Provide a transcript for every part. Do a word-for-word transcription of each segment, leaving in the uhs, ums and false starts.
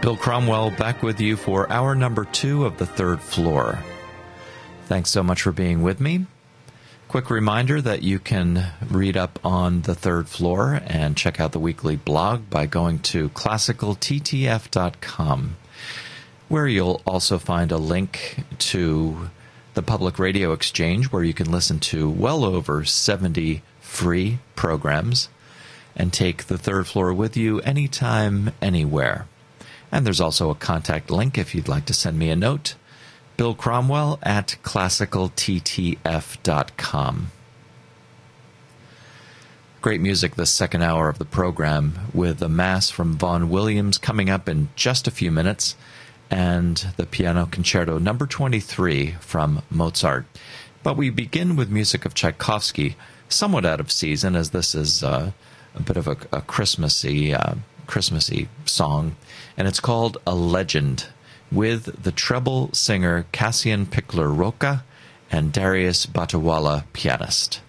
Bill Cromwell back with you for hour number two of The Third Floor. Thanks so much for being with me. Quick reminder that you can read up on The Third Floor and check out the weekly blog by going to classical t t f dot com, where you'll also find a link to the Public Radio Exchange, where you can listen to well over seventy free programs and take The Third Floor with you anytime, anywhere. And there's also a contact link if you'd like to send me a note. Bill Cromwell at classical t t f dot com. Great music this second hour of the program, with a Mass from Vaughan Williams coming up in just a few minutes, and the Piano Concerto number twenty-three from Mozart. But we begin with music of Tchaikovsky, somewhat out of season, as this is uh, a bit of a, a Christmassy, uh, Christmassy song, and it's called A Legend, with the treble singer Cassian Pichler-Rocca and Darius Batawala, pianist.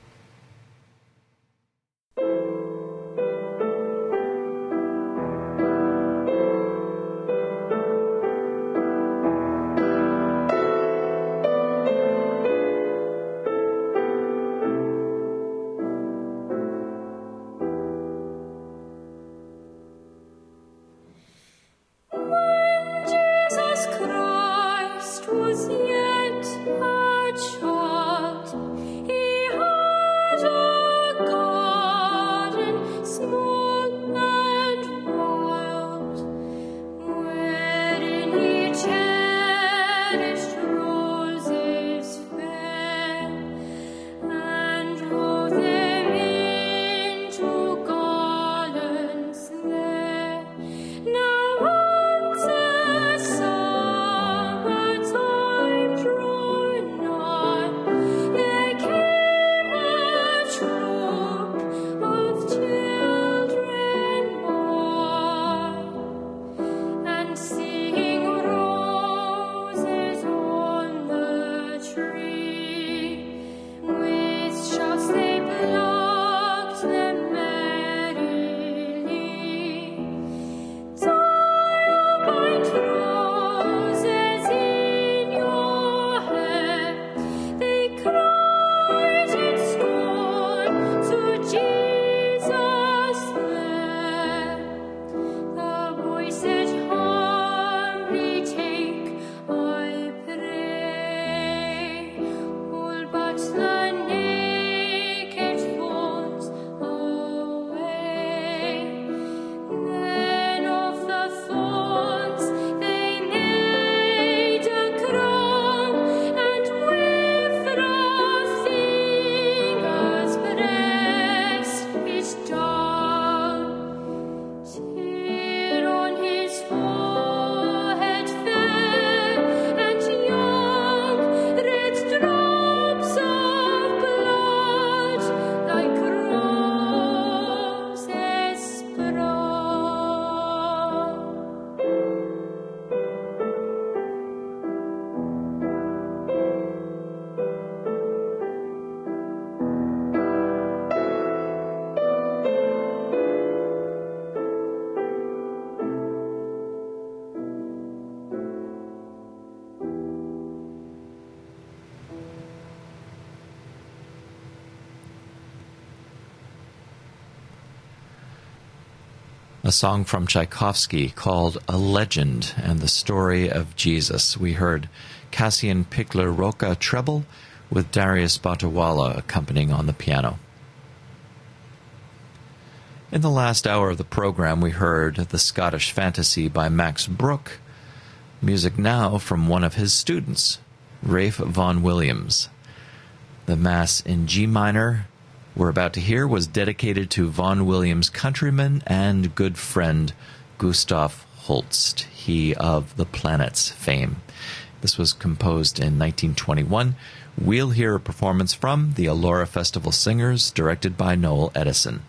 A song from Tchaikovsky called A Legend and the Story of Jesus. We heard Cassian Pichler-Rocca treble with Darius Batawala accompanying on the piano. In the last hour of the program, we heard The Scottish Fantasy by Max Bruch, music now from one of his students, Ralph Vaughan Williams. The Mass in G minor we're about to hear was dedicated to Vaughan Williams' countryman and good friend Gustav Holst, he of The Planets fame. This was composed in nineteen twenty-one. We'll hear a performance from the Elora Festival Singers, directed by Noel Edison.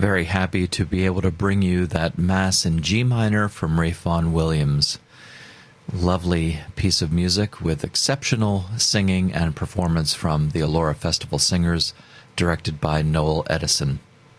Very happy to be able to bring you that Mass in G minor from Ralph Vaughan Williams. Lovely piece of music with exceptional singing and performance from the Elora Festival Singers, directed by Noel Edison.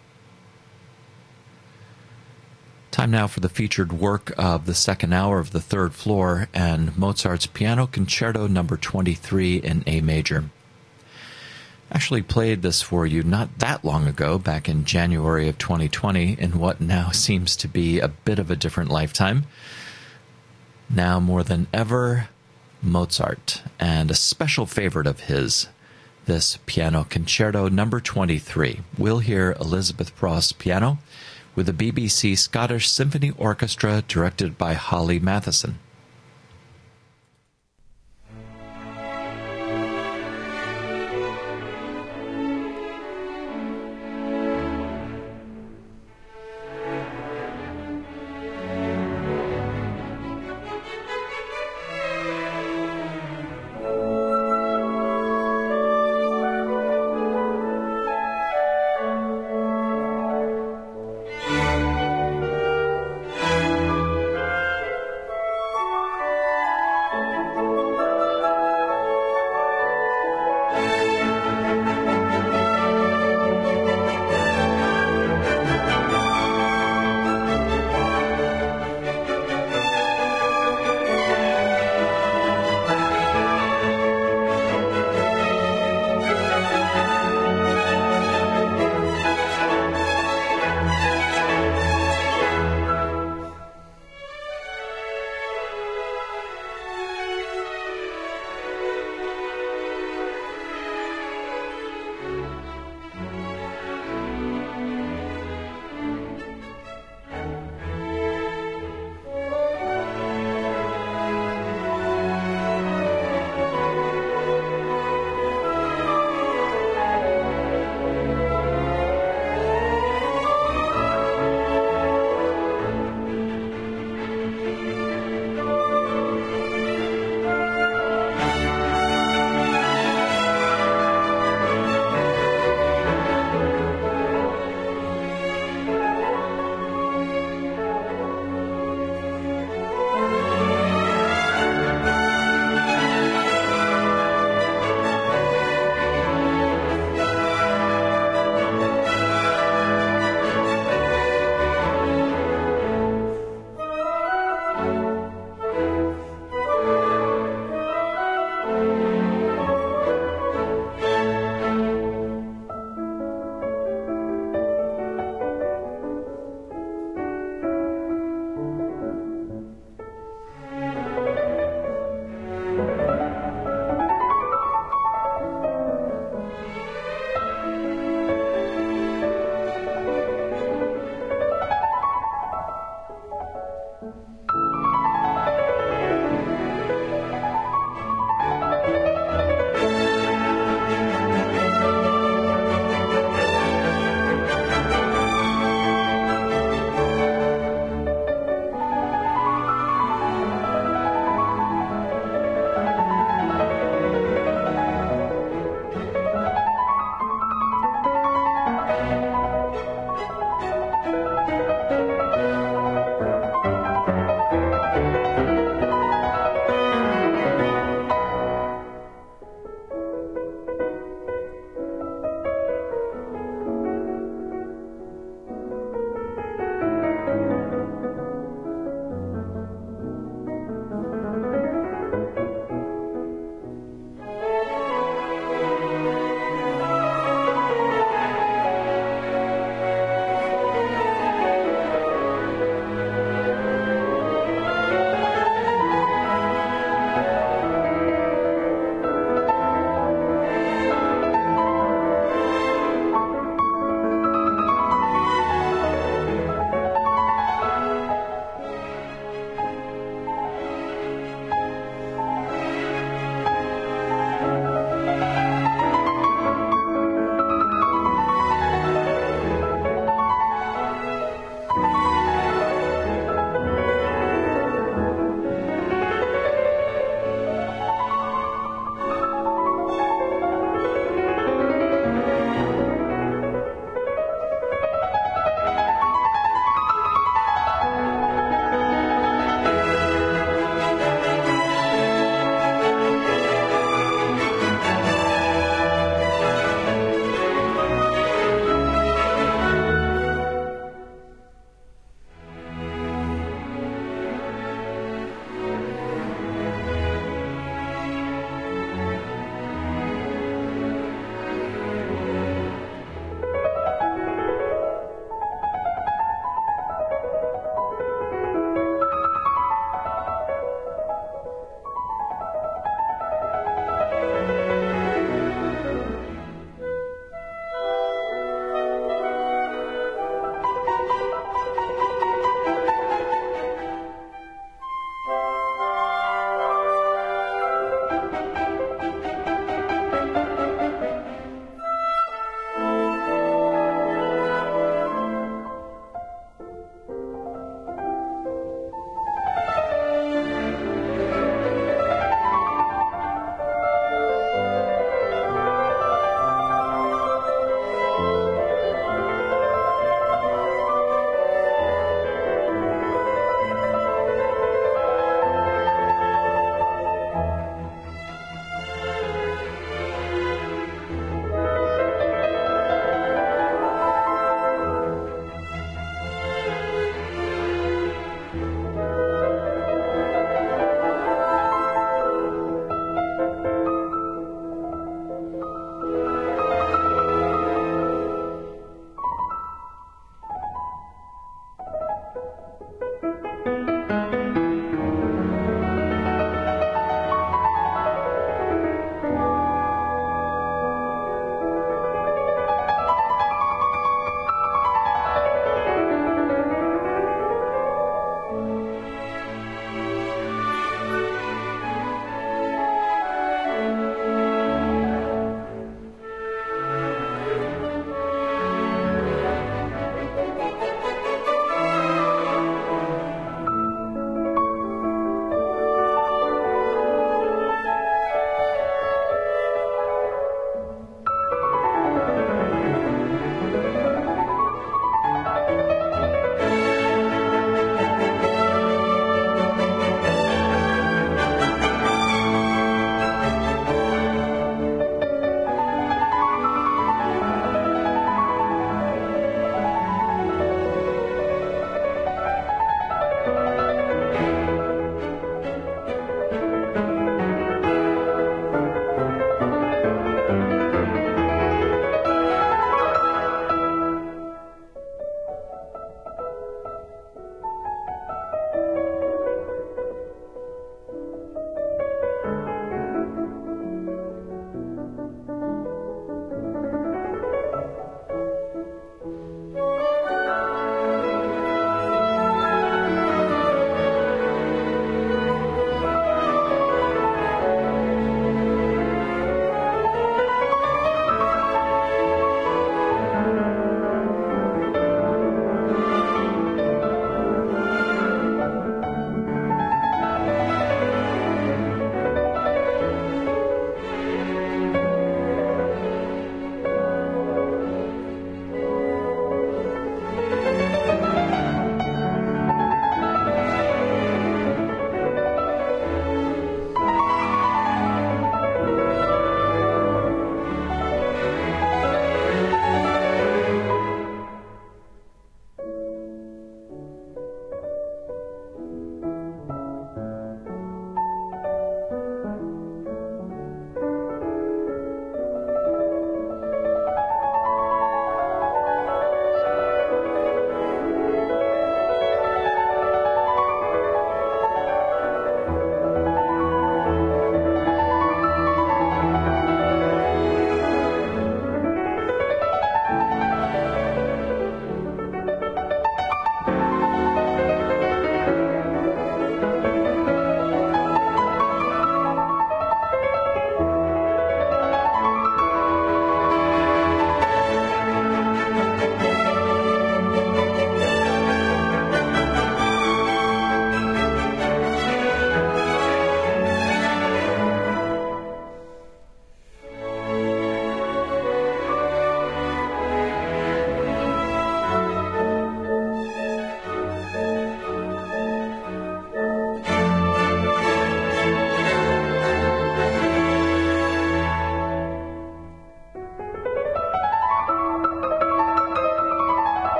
Time now for the featured work of the second hour of the third floor, and Mozart's Piano Concerto number twenty-three in A major. Actually played this for you not that long ago, back in January of twenty twenty, in what now seems to be a bit of a different lifetime. Now more than ever, Mozart, and a special favorite of his, this Piano Concerto number twenty-three. We'll hear Elizabeth Prost's piano with the B B C Scottish Symphony Orchestra, directed by Holly Matheson.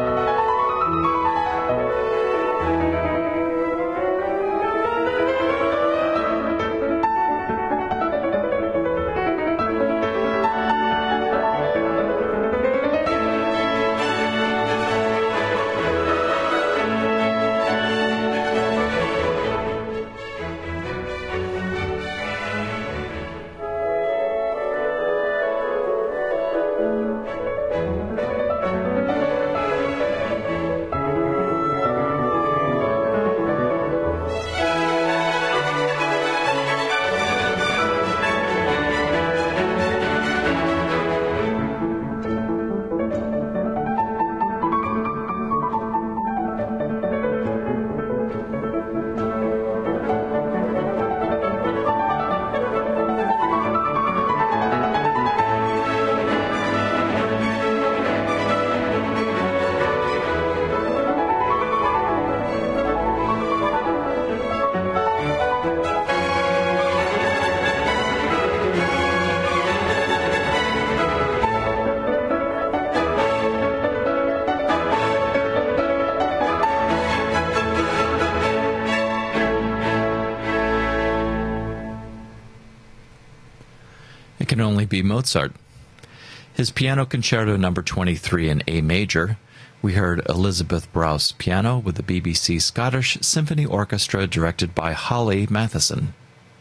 Can only be Mozart. His Piano Concerto number twenty-three in A major. We heard Elizabeth Browse piano with the B B C Scottish Symphony Orchestra directed by Holly Matheson.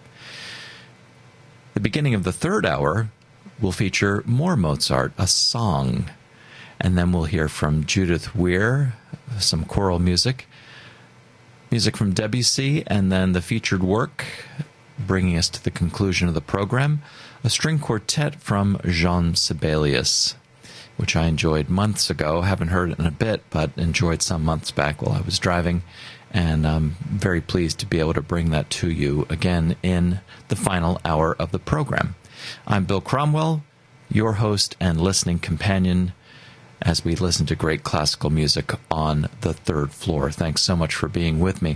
The beginning of the third hour will feature more Mozart, a song, and then we'll hear from Judith Weir, some choral music, music from Debussy, and then the featured work, bringing us to the conclusion of the program, a string quartet from Jean Sibelius, which I enjoyed months ago. Haven't heard it in a bit, but enjoyed some months back while I was driving, and I'm very pleased to be able to bring that to you again in the final hour of the program. I'm Bill Cromwell, your host and listening companion, as we listen to great classical music on the third floor. Thanks so much for being with me.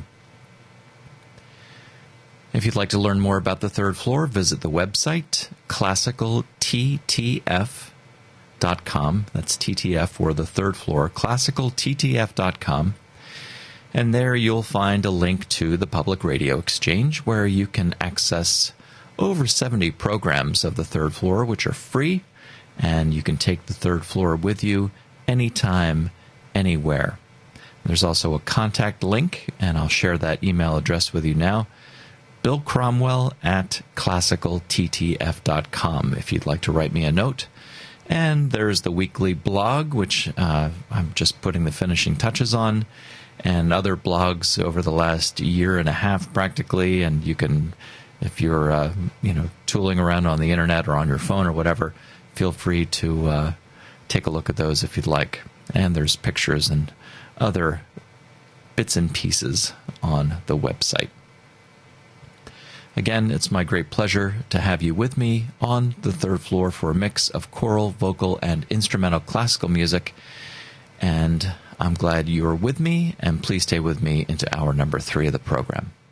If you'd like to learn more about the third floor, visit the website, classical t t f dot com. That's T T F for the third floor, classical t t f dot com. And there you'll find a link to the Public Radio Exchange, where you can access over seventy programs of the third floor, which are free, and you can take the third floor with you anytime, anywhere. There's also a contact link, and I'll share that email address with you now. Bill Cromwell at classical t t f dot com if you'd like to write me a note. And there's the weekly blog, which uh, I'm just putting the finishing touches on, and other blogs over the last year and a half practically. And you can, if you're uh, you know tooling around on the internet or on your phone or whatever, feel free to uh, take a look at those if you'd like. And there's pictures and other bits and pieces on the website. Again, it's my great pleasure to have you with me on the third floor for a mix of choral, vocal, and instrumental classical music. And I'm glad you're with me, and please stay with me into hour number three of the program.